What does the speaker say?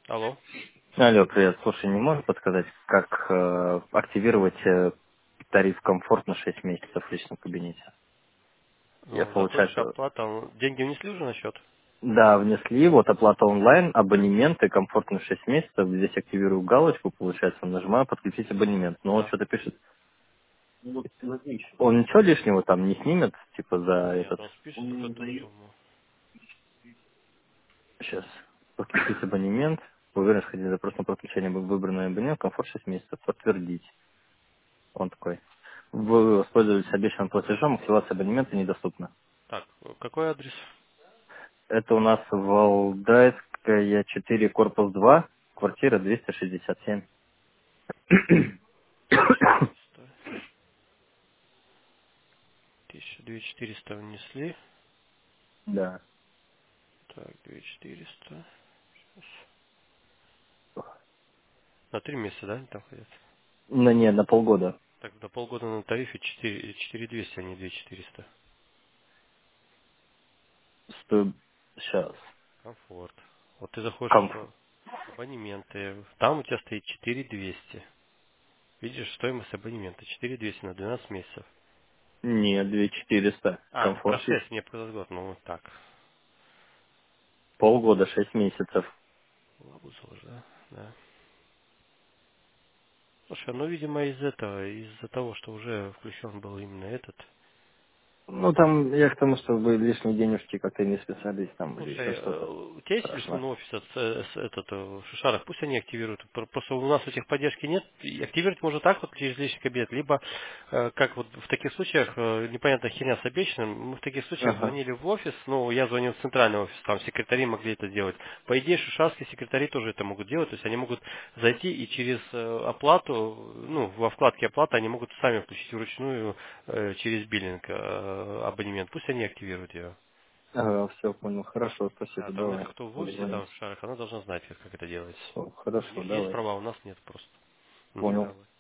Алло. Алло, привет. Слушай, не можешь подсказать, как активировать тариф комфорт на 6 месяцев в личном кабинете? Я, Ну, заходишь, получается, оплата. Деньги внесли уже на счет? да, внесли, вот оплата онлайн, абонементы, комфорт на 6 месяцев, здесь активирую галочку, получается, нажимаю подключить абонемент. Но он Да. что-то пишет, он ничего лишнего там не снимет, типа за Нет, этот, он спишет только ту сумму. сейчас, подключить абонемент, уверен, сходить запрос на подключение выбранный абонемент, комфорт 6 месяцев, подтвердить. Он такой. Вы воспользовались обещанным платежом, активация абонемента недоступна. Так, какой адрес? Это у нас Валдайская 4, корпус 2, квартира 267. 400. 1200 внесли. Да. Так, 2400. На 3 месяца, да, они там ходят? Ну, не, на полгода. Так, до полгода на тарифе 4200, а не 2400. Сейчас. Комфорт. Вот ты заходишь Комф. в абонементы. Там у тебя стоит 4200. Видишь, стоимость абонемента 4200 на 12 месяцев. Нет, 2400. А, ты про Комфорт 6 мне показал год. Ну, вот так. полгода, 6 месяцев. Лабузол, да? Да. Слушай, ну, видимо, из этого, из-за того, что уже включен был именно этот. Ну, там, я к тому, что вы лишние денежки как-то не списались там или еще Слушай, что-то. у тебя есть Страшно. телефонный офис этот, в Шишарах, пусть они активируют. Просто у нас у этих поддержки нет. И активировать можно так вот через личный кабинет, либо как вот в таких случаях, непонятная херня с обещанным, мы в таких случаях Ага. звонили в офис, ну, я звонил в центральный офис, там секретари могли это делать. По идее, шишарские секретари тоже это могут делать, то есть они могут зайти и через оплату, ну, во вкладке оплата они могут сами включить вручную через биллинг абонемент. Пусть они активируют ее. Ага, все, понял. Хорошо, Да, спасибо, там это давай. кто в Буду офисе там звонить. в шарах, она должна знать, как это делается. У Хорошо, них есть давай. права, у нас нет просто. Мгм, Понял. давай.